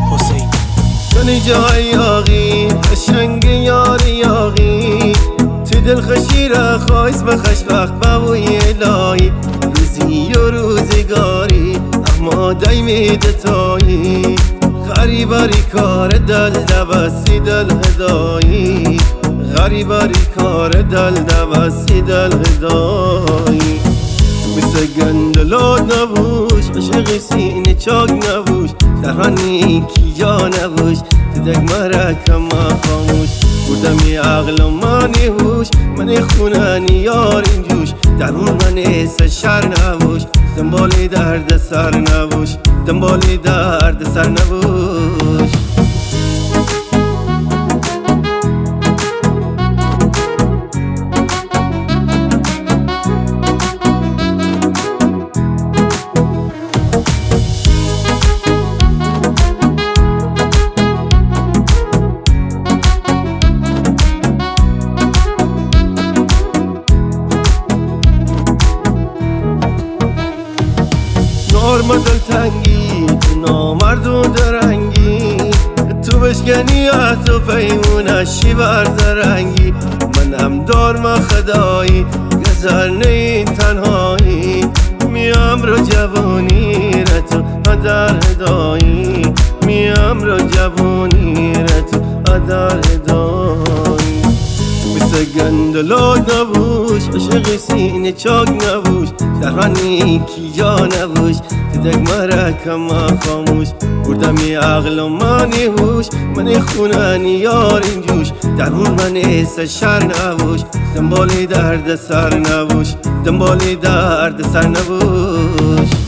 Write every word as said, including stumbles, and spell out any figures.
حسین. کنی جای یاغی قشنگ یار یاغی تو دل خشی را خواهیس بخش وقت بوی الهی روزی و روزگاری اما دایمی دتایی غریباری کار دل دوستی دل هدایی غریباری کار دل دوستی دل هدایی مثل گندلات نبوش عشق سینه چاک نبوش درهانی کی جا نبوش تو دک مرکم خاموش بردمی عقل و مانی هوش من خوننی یار این جوش درون من سشر نبوش دنبالی درد سر نبوش دنبالی درد سر نبوش نارم دلتنگی تو نامرد و درنگی تو بشکنی تو پیمونشی بر درنگی منم دارم خدایی گذر نی تنهایی میام رو جوانی را تو در هدایی میام رو جوانی را تو در هدایی مثل گندلات نبوش عشق سینه چاک نبوش درهانی کی جا نبوش تو دک مرکم خاموش بردمی عقل و مانی هوش من خوننی یار این جوش درون من سشر نبوش دنبالی درد سر نبوش دنبالی درد سر نبوش